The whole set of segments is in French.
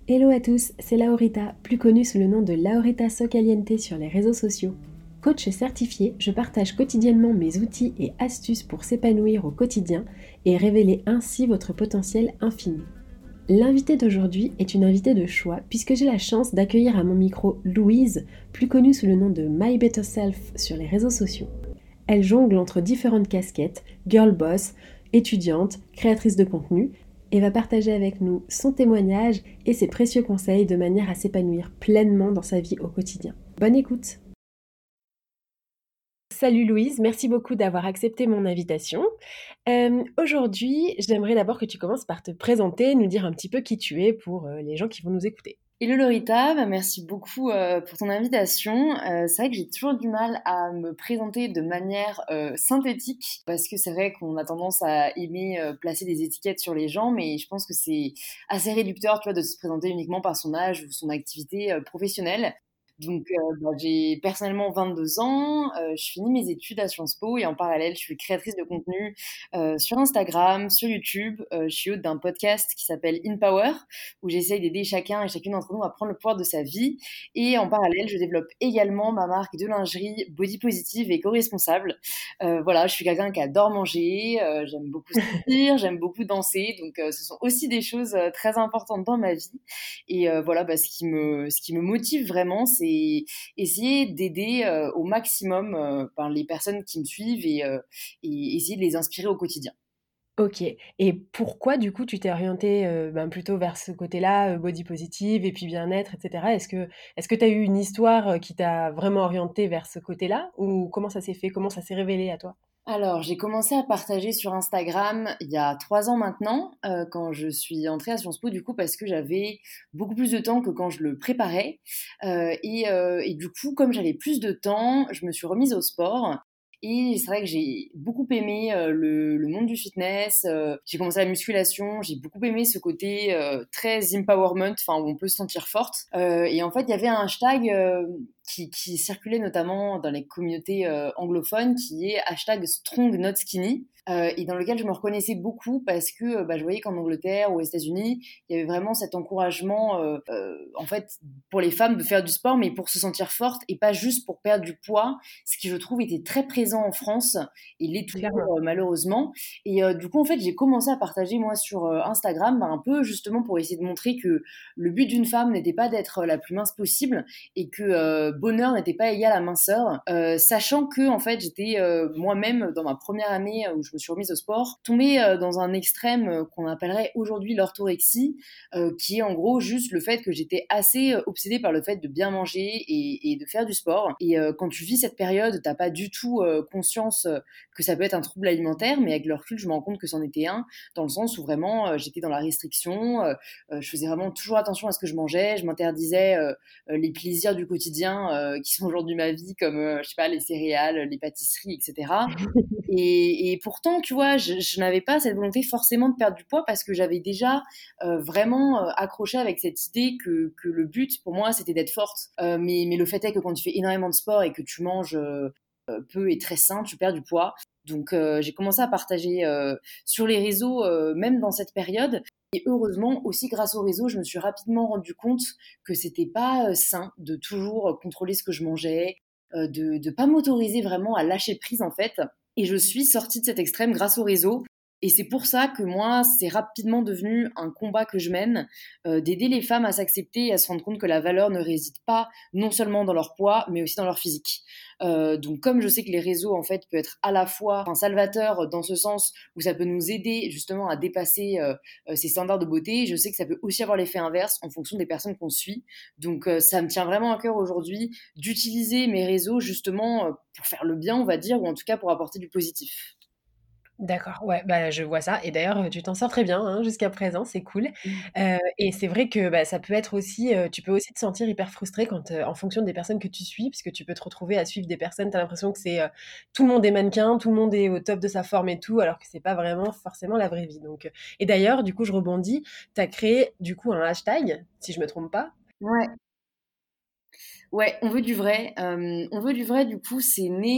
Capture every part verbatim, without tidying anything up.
Hello à tous, c'est Laurita, plus connue sous le nom de Laurita Socaliente sur les réseaux sociaux. Coach certifié, je partage quotidiennement mes outils et astuces pour s'épanouir au quotidien et révéler ainsi votre potentiel infini. L'invitée d'aujourd'hui est une invitée de choix puisque j'ai la chance d'accueillir à mon micro Louise, plus connue sous le nom de My Better Self sur les réseaux sociaux. Elle jongle entre différentes casquettes, girl boss, étudiante, créatrice de contenu, et va partager avec nous son témoignage et ses précieux conseils de manière à s'épanouir pleinement dans sa vie au quotidien. Bonne écoute! Salut Louise, merci beaucoup d'avoir accepté mon invitation. Euh, aujourd'hui, j'aimerais d'abord que tu commences par te présenter, nous dire un petit peu qui tu es pour euh, les gens qui vont nous écouter. Hello Lorita, bah merci beaucoup euh, pour ton invitation. Euh, c'est vrai que j'ai toujours du mal à me présenter de manière euh, synthétique parce que c'est vrai qu'on a tendance à aimer euh, placer des étiquettes sur les gens, mais je pense que c'est assez réducteur, tu vois, de se présenter uniquement par son âge ou son activité euh, professionnelle. Donc, euh, bah, j'ai personnellement vingt-deux ans, euh, je finis mes études à Sciences Po et en parallèle, je suis créatrice de contenu euh, sur Instagram, sur YouTube. Euh, je suis hôte d'un podcast qui s'appelle In Power, où j'essaye d'aider chacun et chacune d'entre nous à prendre le pouvoir de sa vie. Et en parallèle, je développe également ma marque de lingerie body positive et éco-responsable. Euh, voilà, je suis quelqu'un qui adore manger, euh, j'aime beaucoup sortir, j'aime beaucoup danser, donc euh, ce sont aussi des choses euh, très importantes dans ma vie. Et euh, voilà, bah, ce qui me, ce qui me motive vraiment, c'est essayer d'aider euh, au maximum euh, ben, les personnes qui me suivent et, euh, et essayer de les inspirer au quotidien. Ok, et pourquoi du coup tu t'es orientée euh, ben, plutôt vers ce côté-là, euh, body positive et puis bien-être, et cetera. Est-ce que est-ce que tu as eu une histoire euh, qui t'a vraiment orientée vers ce côté-là ou comment ça s'est fait, comment ça s'est révélé à toi? Alors, j'ai commencé à partager sur Instagram il y a trois ans maintenant, euh, quand je suis entrée à Sciences Po, du coup, parce que j'avais beaucoup plus de temps que quand je le préparais. Euh, et, euh, et du coup, comme j'avais plus de temps, je me suis remise au sport. Et c'est vrai que j'ai beaucoup aimé euh, le, le monde du fitness. Euh, j'ai commencé la musculation. J'ai beaucoup aimé ce côté euh, très empowerment, enfin où on peut se sentir forte. Euh, et en fait, il y avait un hashtag euh, qui, qui circulait notamment dans les communautés euh, anglophones, qui est hashtag Strong Not Skinny. Euh, et dans lequel je me reconnaissais beaucoup parce que euh, bah, je voyais qu'en Angleterre ou aux États-Unis, il y avait vraiment cet encouragement, euh, euh, en fait, pour les femmes de faire du sport, mais pour se sentir forte et pas juste pour perdre du poids, ce qui je trouve était très présent en France et l'est Clairement. toujours euh, malheureusement. Et euh, du coup, en fait, j'ai commencé à partager moi sur euh, Instagram, bah, un peu justement pour essayer de montrer que le but d'une femme n'était pas d'être la plus mince possible et que euh, bonheur n'était pas égal à minceur, euh, sachant que en fait, j'étais euh, moi-même dans ma première année où je me suis remise au sport, tombée euh, dans un extrême euh, qu'on appellerait aujourd'hui l'orthorexie, euh, qui est en gros juste le fait que j'étais assez euh, obsédée par le fait de bien manger et, et de faire du sport. Et euh, quand tu vis cette période, t'as pas du tout euh, conscience euh, que ça peut être un trouble alimentaire, mais avec le recul, je me rends compte que c'en était un, dans le sens où vraiment euh, j'étais dans la restriction, euh, euh, je faisais vraiment toujours attention à ce que je mangeais, je m'interdisais euh, euh, les plaisirs du quotidien euh, qui sont aujourd'hui ma vie, comme euh, je sais pas, les céréales, les pâtisseries, et cetera. Et, et pourtant, tu vois, je, je n'avais pas cette volonté forcément de perdre du poids parce que j'avais déjà euh, vraiment euh, accroché avec cette idée que, que le but pour moi c'était d'être forte. Euh, mais, mais le fait est que quand tu fais énormément de sport et que tu manges euh, peu et très sain, tu perds du poids. Donc euh, j'ai commencé à partager euh, sur les réseaux, euh, même dans cette période. Et heureusement, aussi grâce au réseau, je me suis rapidement rendu compte que c'était pas euh, sain de toujours euh, contrôler ce que je mangeais, euh, de ne pas m'autoriser vraiment à lâcher prise en fait. Et je suis sortie de cet extrême grâce au réseau. Et c'est pour ça que moi, c'est rapidement devenu un combat que je mène, euh, d'aider les femmes à s'accepter et à se rendre compte que la valeur ne réside pas non seulement dans leur poids, mais aussi dans leur physique. Euh, donc comme je sais que les réseaux, en fait, peuvent être à la fois un salvateur dans ce sens où ça peut nous aider justement à dépasser euh, euh, ces standards de beauté, je sais que ça peut aussi avoir l'effet inverse en fonction des personnes qu'on suit. Donc euh, ça me tient vraiment à cœur aujourd'hui d'utiliser mes réseaux justement euh, pour faire le bien, on va dire, ou en tout cas pour apporter du positif. D'accord, ouais, bah, je vois ça et d'ailleurs, heu, tu t'en sors très bien, hein, jusqu'à présent, c'est cool. Heu et c'est vrai que, bah, ça peut être aussi, heu, tu peux aussi te sentir hyper frustré quand, heu, en fonction des personnes que tu suis, puisque tu peux te retrouver à suivre des personnes, tu as l'impression que c'est, heu, tout le monde est mannequin, tout le monde est au top de sa forme et tout, alors que c'est pas vraiment forcément la vraie vie donc heu et d'ailleurs, du coup, je rebondis, tu as créé, du coup, un hashtag, si je me trompe pas? Ouais. Ouais, on veut du vrai. Euh, on veut du vrai, du coup, c'est né.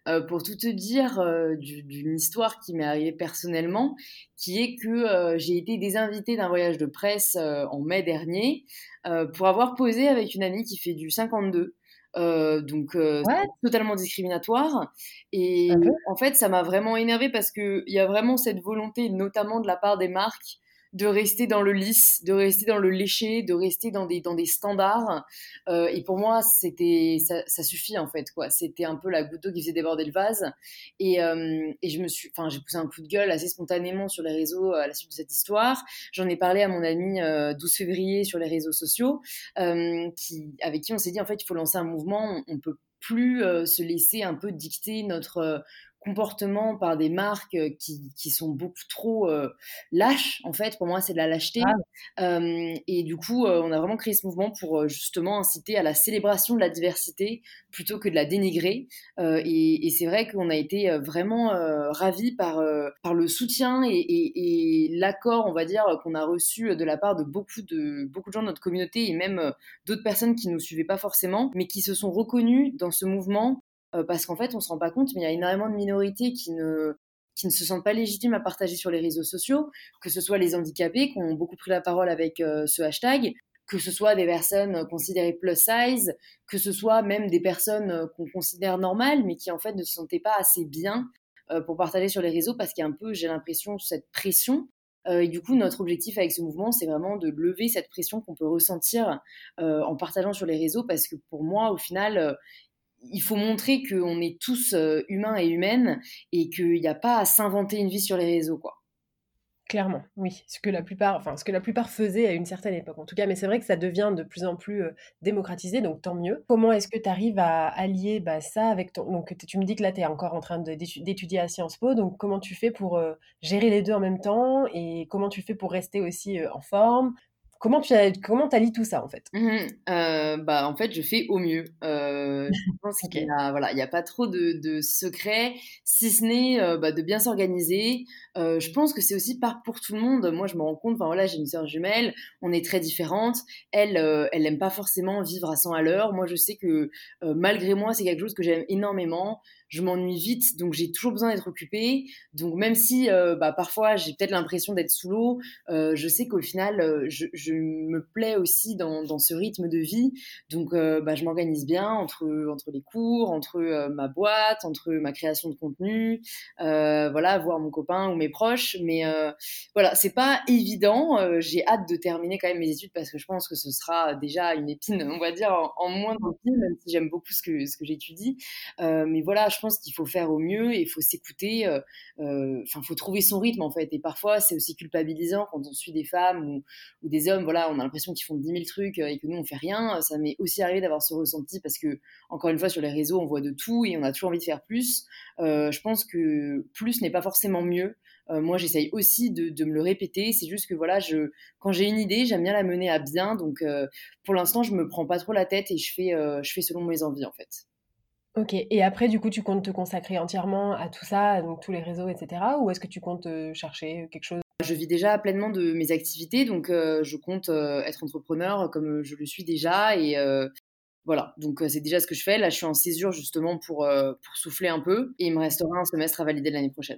Euh, pour tout te dire, euh, du- d'une histoire qui m'est arrivée personnellement, qui est que euh, j'ai été désinvitée d'un voyage de presse euh, en mai dernier euh, pour avoir posé avec une amie qui fait du cinquante-deux. Euh, donc euh, Ouais, totalement discriminatoire. Et un peu. en fait, ça m'a vraiment énervée parce qu'il y a vraiment cette volonté, notamment de la part des marques, de rester dans le lisse, de rester dans le léché, de rester dans des, dans des standards. Euh, et pour moi, c'était, ça, ça suffit en fait, quoi. C'était un peu la goutte d'eau qui faisait déborder le vase. Et, euh, et je me suis, enfin, j'ai poussé un coup de gueule assez spontanément sur les réseaux à la suite de cette histoire. J'en ai parlé à mon ami euh, douze février sur les réseaux sociaux, euh, qui, avec qui on s'est dit en fait, il faut lancer un mouvement. On, on peut plus euh, se laisser un peu dicter notre euh, comportement par des marques euh, qui, qui sont beaucoup trop euh, lâches. En fait, pour moi, c'est de la lâcheté. Grave. Euh, et du coup, euh, on a vraiment créé ce mouvement pour euh, justement inciter à la célébration de la diversité plutôt que de la dénigrer. Euh, et, et c'est vrai qu'on a été euh, vraiment euh, ravis par, euh, par le soutien et, et, et l'accord, on va dire, qu'on a reçu de la part de beaucoup de, beaucoup de gens de notre communauté et même euh, d'autres personnes qui ne nous suivaient pas forcément, mais qui se sont reconnus dans ce mouvement euh, parce qu'en fait, on se rend pas compte, mais il y a énormément de minorités qui ne qui ne se sentent pas légitimes à partager sur les réseaux sociaux, que ce soit les handicapés qui ont beaucoup pris la parole avec euh, ce hashtag, que ce soit des personnes considérées plus size, que ce soit même des personnes euh, qu'on considère normales, mais qui en fait ne se sentaient pas assez bien euh, pour partager sur les réseaux parce qu'il y a un peu, j'ai l'impression, cette pression. Euh, et du coup, notre objectif avec ce mouvement, c'est vraiment de lever cette pression qu'on peut ressentir euh, en partageant sur les réseaux parce que pour moi, au final, euh, il faut montrer qu'on est tous euh, humains et humaines et qu'il n'y a pas à s'inventer une vie sur les réseaux, quoi. Clairement, oui. Ce que la plupart, enfin, ce que la plupart faisaient à une certaine époque, en tout cas. Mais c'est vrai que ça devient de plus en plus euh, démocratisé, donc tant mieux. Comment est-ce que tu arrives à allier bah, ça avec ton... Donc t- tu me dis que là, tu es encore en train de- d'étu- d'étudier à Sciences Po, donc comment tu fais pour euh, gérer les deux en même temps et comment tu fais pour rester aussi euh, en forme? Comment tu as- comment t'allies tout ça, en fait? Mhm. Euh, bah, en fait, je fais au mieux. Euh, je pense Ok. qu'il y a, voilà, il y a pas trop de, de secrets, si ce n'est euh, bah, de bien s'organiser. Euh, je pense que c'est aussi pas pour tout le monde. Moi, je me rends compte. Enfin voilà, j'ai une sœur jumelle. On est très différentes. Elle, euh, elle aime pas forcément vivre à cent à l'heure. Moi, je sais que euh, malgré moi, c'est quelque chose que j'aime énormément. Je m'ennuie vite, donc j'ai toujours besoin d'être occupée. Donc même si euh, bah, parfois j'ai peut-être l'impression d'être sous l'eau, euh, je sais qu'au final, euh, je, je me plais aussi dans, dans ce rythme de vie. Donc, euh, bah, je m'organise bien entre, entre les cours, entre euh, ma boîte, entre ma création de contenu, euh, voilà, voir mon copain ou mes proches. Mais euh, voilà, c'est pas évident. Euh, j'ai hâte de terminer quand même mes études parce que je pense que ce sera déjà une épine, on va dire, en, en moins dans le pied, même si j'aime beaucoup ce que, ce que j'étudie. Euh, mais voilà, je pense qu'il faut faire au mieux et il faut s'écouter. euh, euh, Enfin, faut trouver son rythme en fait. Et parfois, c'est aussi culpabilisant quand on suit des femmes ou, ou des hommes. Voilà, on a l'impression qu'ils font dix mille trucs euh, et que nous on fait rien. Ça m'est aussi arrivé d'avoir ce ressenti parce que encore une fois sur les réseaux, on voit de tout et on a toujours envie de faire plus. Euh, je pense que plus n'est pas forcément mieux. Euh, moi, j'essaye aussi de, de, me le répéter. C'est juste que voilà, je, quand j'ai une idée, j'aime bien la mener à bien. Donc, euh, pour l'instant, je me prends pas trop la tête et je fais, euh, je fais selon mes envies en fait. Ok. Et après, du coup, tu comptes te consacrer entièrement à tout ça, donc tous les réseaux, et cetera. Ou est-ce que tu comptes euh, chercher quelque chose? Je vis déjà pleinement de mes activités, donc euh, je compte euh, être entrepreneur comme je le suis déjà. Et euh, voilà, donc euh, c'est déjà ce que je fais. Là, je suis en césure justement pour, euh, pour souffler un peu. Et il me restera un semestre à valider l'année prochaine.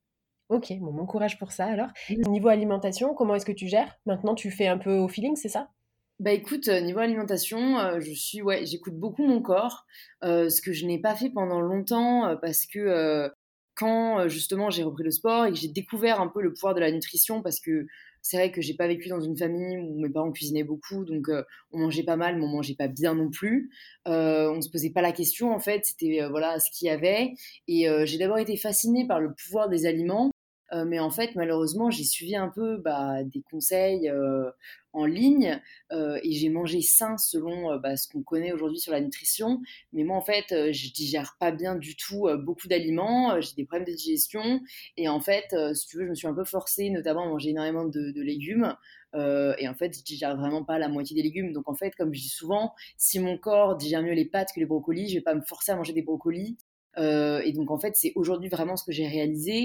Ok, bon, bon courage pour ça alors. Niveau alimentation, comment est-ce que tu gères? Maintenant, tu fais un peu au feeling, c'est ça? Bah écoute, euh, niveau alimentation, euh, je suis, ouais, j'écoute beaucoup mon corps, euh, ce que je n'ai pas fait pendant longtemps euh, parce que euh, quand euh, justement j'ai repris le sport et que j'ai découvert un peu le pouvoir de la nutrition, parce que c'est vrai que j'ai pas vécu dans une famille où mes parents cuisinaient beaucoup, donc euh, on mangeait pas mal, mais on mangeait pas bien non plus. Euh, on se posait pas la question en fait, c'était euh, voilà ce qu'il y avait. Et euh, j'ai d'abord été fascinée par le pouvoir des aliments. Euh, mais en fait, malheureusement, j'ai suivi un peu bah, des conseils euh, en ligne euh, et j'ai mangé sain selon euh, bah, ce qu'on connaît aujourd'hui sur la nutrition. Mais moi, en fait, euh, je digère pas bien du tout euh, beaucoup d'aliments. Euh, j'ai des problèmes de digestion. Et en fait, euh, si tu veux, je me suis un peu forcée, notamment à manger énormément de, de légumes. Euh, et en fait, je digère vraiment pas la moitié des légumes. Donc, en fait, comme je dis souvent, si mon corps digère mieux les pâtes que les brocolis, je vais pas me forcer à manger des brocolis. Euh, et donc, en fait, c'est aujourd'hui vraiment ce que j'ai réalisé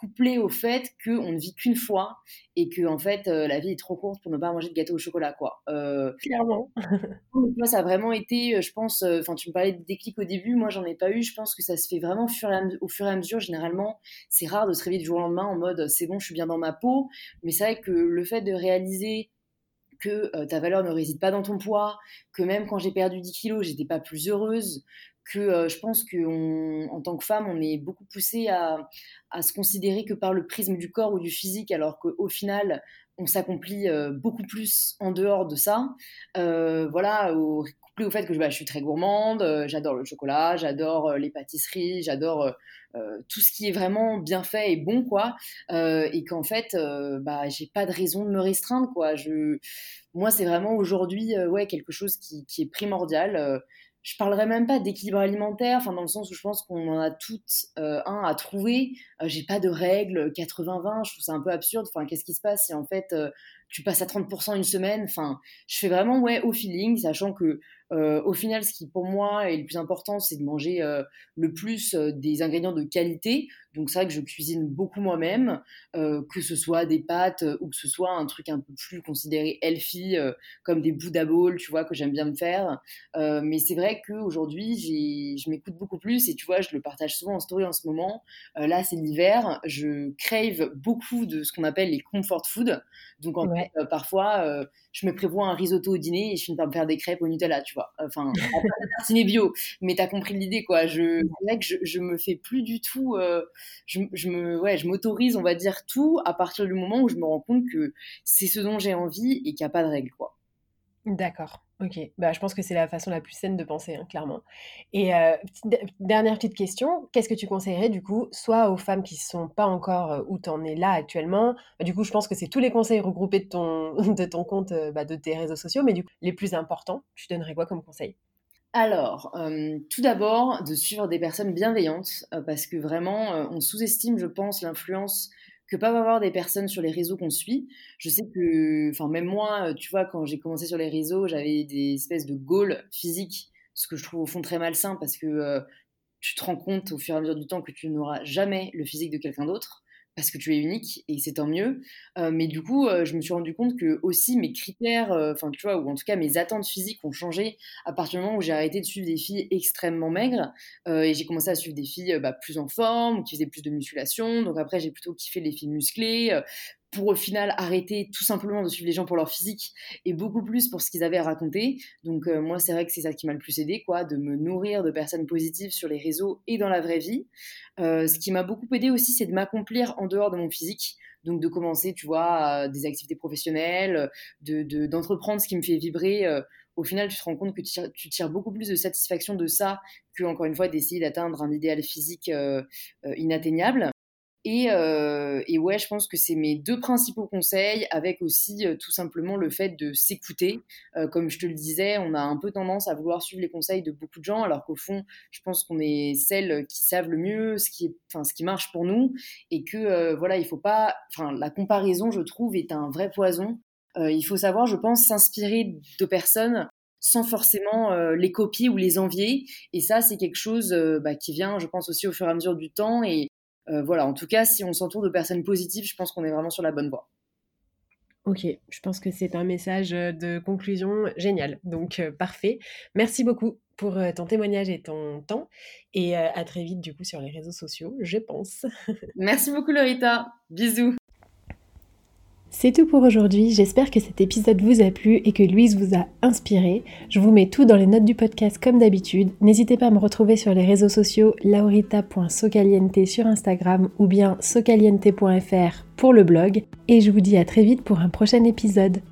couplé au fait qu'on ne vit qu'une fois et que en fait euh, la vie est trop courte pour ne pas manger de gâteau au chocolat, quoi. Euh, Clairement. moi, ça a vraiment été, euh, je pense, enfin, tu me parlais de déclic au début, moi, j'en ai pas eu. Je pense que ça se fait vraiment au fur et à, au fur et à mesure. Généralement, c'est rare de se réveiller du jour au lendemain en mode c'est bon, je suis bien dans ma peau. Mais c'est vrai que le fait de réaliser que euh, ta valeur ne réside pas dans ton poids, que même quand j'ai perdu dix kilos, j'étais pas plus heureuse, que euh, je pense qu'en tant que femme, on est beaucoup poussé à, à se considérer que par le prisme du corps ou du physique, alors qu'au final, on s'accomplit euh, beaucoup plus en dehors de ça. Euh, voilà, au, couplé au fait que bah, je suis très gourmande, euh, j'adore le chocolat, j'adore euh, les pâtisseries, j'adore euh, euh, tout ce qui est vraiment bien fait et bon, quoi. Euh, et qu'en fait, euh, bah, j'ai pas de raison de me restreindre, quoi. Je, moi, c'est vraiment aujourd'hui, euh, ouais, quelque chose qui, qui est primordial. Euh, je parlerai même pas d'équilibre alimentaire, enfin dans le sens où je pense qu'on en a toutes euh, un à trouver. Euh, j'ai pas de règle quatre-vingts vingt, je trouve ça un peu absurde. Enfin, qu'est-ce qui se passe si en fait euh, tu passes à trente pour cent une semaine? Enfin, je fais vraiment ouais au feeling, sachant que euh, au final, ce qui pour moi est le plus important, c'est de manger euh, le plus euh, des ingrédients de qualité. Donc c'est vrai que je cuisine beaucoup moi-même, euh, que ce soit des pâtes euh, ou que ce soit un truc un peu plus considéré healthy, euh, comme des Buddha bowls, tu vois, que j'aime bien me faire. Euh, mais c'est vrai qu'aujourd'hui, j'ai, je m'écoute beaucoup plus et tu vois, je le partage souvent en story en ce moment. Euh, là, c'est l'hiver, je crave beaucoup de ce qu'on appelle les comfort food. Donc en Ouais. fait, euh, parfois, euh, je me prévois un risotto au dîner et je finis par me faire des crêpes au Nutella, tu vois. Enfin, tartiner bio, mais t'as compris l'idée, quoi. Je, c'est vrai que je, je me fais plus du tout, euh, je, je me, ouais, je m'autorise, on va dire tout à partir du moment où je me rends compte que c'est ce dont j'ai envie et qu'il n'y a pas de règle, quoi. D'accord, OK. Bah, je pense que c'est la façon la plus saine de penser, hein, clairement. Et heu, petite de dernière petite question, qu'est-ce que tu conseillerais du coup, soit aux femmes qui sont pas encore, heu, où tu en es là actuellement, bah, du coup, je pense que c'est tous les conseils regroupés de ton de ton compte, heu, bah, de tes réseaux sociaux, mais du coup, les plus importants, tu donnerais quoi comme conseil? Alors, euh, tout d'abord, de suivre des personnes bienveillantes, euh, parce que vraiment, euh, on sous-estime, je pense, l'influence que peuvent avoir des personnes sur les réseaux qu'on suit. Je sais que, enfin, même moi, euh, tu vois, quand j'ai commencé sur les réseaux, j'avais des espèces de goals physiques, ce que je trouve au fond très malsain, parce que euh, tu te rends compte au fur et à mesure du temps que tu n'auras jamais le physique de quelqu'un d'autre parce que tu es unique et c'est tant mieux. Euh, mais du coup, euh, je me suis rendu compte que aussi mes critères, enfin euh, tu vois, ou en tout cas mes attentes physiques ont changé à partir du moment où j'ai arrêté de suivre des filles extrêmement maigres euh, et j'ai commencé à suivre des filles euh, bah, plus en forme, qui faisaient plus de musculation. Donc après, j'ai plutôt kiffé les filles musclées. Euh, pour au final arrêter tout simplement de suivre les gens pour leur physique et beaucoup plus pour ce qu'ils avaient à raconter. Donc euh, moi, c'est vrai que c'est ça qui m'a le plus aidé, quoi, de me nourrir de personnes positives sur les réseaux et dans la vraie vie. Euh, ce qui m'a beaucoup aidé aussi, c'est de m'accomplir en dehors de mon physique. Donc de commencer, tu vois, des activités professionnelles, de, de, d'entreprendre ce qui me fait vibrer. Euh, au final, tu te rends compte que tu tires, tu tires beaucoup plus de satisfaction de ça que, encore une fois, d'essayer d'atteindre un idéal physique euh, euh, inatteignable. Et, euh, et ouais, je pense que c'est mes deux principaux conseils, avec aussi euh, tout simplement le fait de s'écouter. Euh, comme je te le disais, on a un peu tendance à vouloir suivre les conseils de beaucoup de gens, alors qu'au fond, je pense qu'on est celles qui savent le mieux ce qui, est, enfin, ce qui marche pour nous, et que euh, voilà, il faut pas, enfin, la comparaison, je trouve, est un vrai poison. Euh, il faut savoir, je pense, s'inspirer de personnes sans forcément euh, les copier ou les envier. Et ça, c'est quelque chose euh, bah, qui vient, je pense, aussi au fur et à mesure du temps. Et euh, voilà, en tout cas, si on s'entoure de personnes positives, je pense qu'on est vraiment sur la bonne voie. OK, je pense que c'est un message, heu, de conclusion génial, donc heu, parfait. Merci beaucoup pour, heu, ton témoignage et ton temps et heu, à très vite du coup sur les réseaux sociaux, je pense. Merci beaucoup, Lorita. Bisous. C'est tout pour aujourd'hui, j'espère que cet épisode vous a plu et que Louise vous a inspiré. Je vous mets tout dans les notes du podcast comme d'habitude. N'hésitez pas à me retrouver sur les réseaux sociaux laurita point socaliente sur Instagram ou bien socaliente point f r pour le blog. Et je vous dis à très vite pour un prochain épisode.